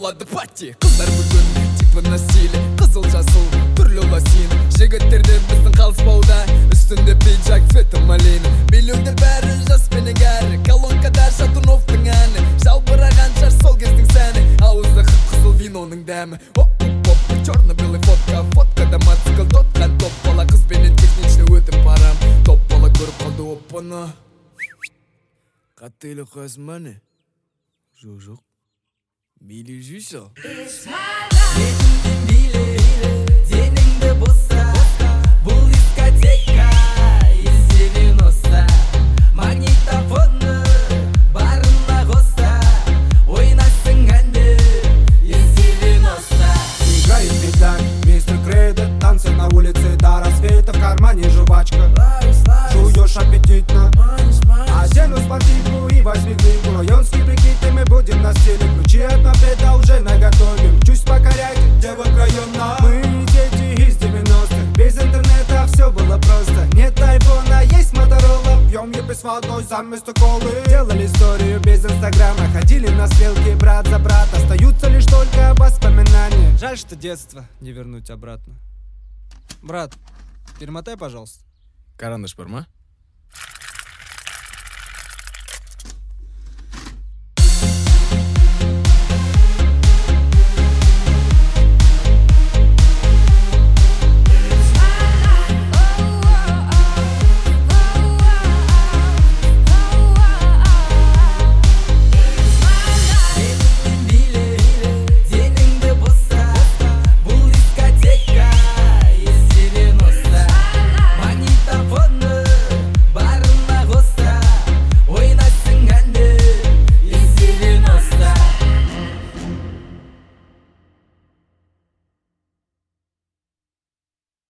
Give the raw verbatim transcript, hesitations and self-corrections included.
болады пати. Қыздар бүгін типі насилие, қызыл жасыл түрлі лосин. Жігіттерде біздің қалыспауда, үстінде пиджак цвета малина. Билеуде бәрі жас менен кәрі, колонкада Шатуновтың әні. Жалбыраған шаш сол кездің сәні, ауызда қып-қызыл виноның дәмі. Оп-оп-оп, черно-белый фотка, фоткада мотоцикл тотқан. Топ бала қызбенен технично өтіп барам. Топ бала көріп қалды оппаны. Қатты елі қойсын мәне? Жоқ, жоқ. Бейлі жүйсі. Бетіңді биле, деніңді боса. Бұл дискотека, из девяносто. Магнитофоны барына қоса. Ойнайсың әнді, из девяносто. Играет педаль, мистер Кредит. Танцы на улице до рассвета. В кармане жвачка, жуешь аппетитно. Одену спортивку и возьми книгу. Районские прикиды, мы будем на стиле. Ключи от мопеда уже наготове. Учусь покорять девок района. Мы дети из девяностых. Без интернета все было просто. Нет айфона, есть Моторола. Пьем епи с водой заместо колы. Делали историю без инстаграма. Ходили на стрелки брат за брат. Остаются лишь только воспоминания. Жаль, что детство не вернуть обратно. Брат, перемотай, пожалуйста. Карандаш бар ма?